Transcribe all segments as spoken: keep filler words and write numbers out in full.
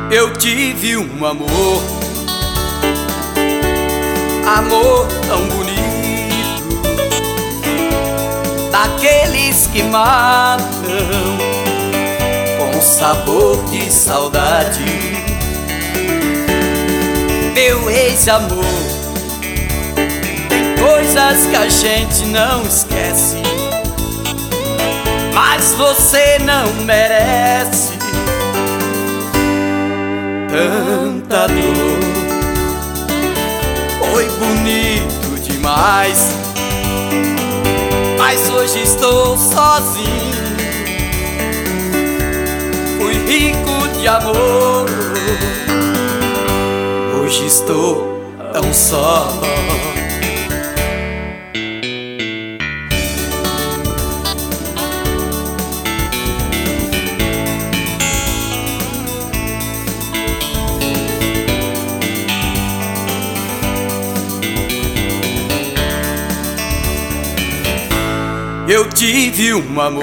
Eu tive um amor, amor tão bonito, daqueles que matam com sabor de saudade. Meu ex-amor, tem coisas que a gente não esquece, mas você não merece tanta dor. Foi bonito demais, mas hoje estou sozinho. Fui rico de amor, hoje estou tão só. Eu tive um amor,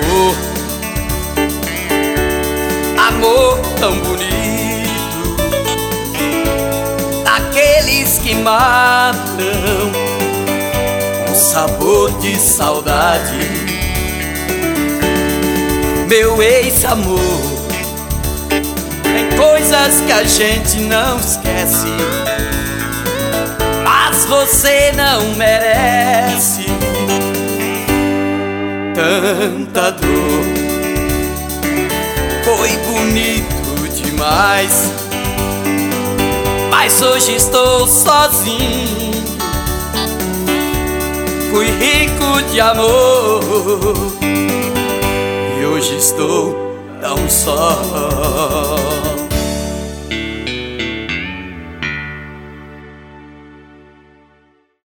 amor tão bonito, daqueles que matam com sabor de saudade. Meu ex-amor, tem coisas que a gente não esquece, mas você não merece tanta dor. Foi bonito demais, mas hoje estou sozinho. Fui rico de amor e hoje estou tão só.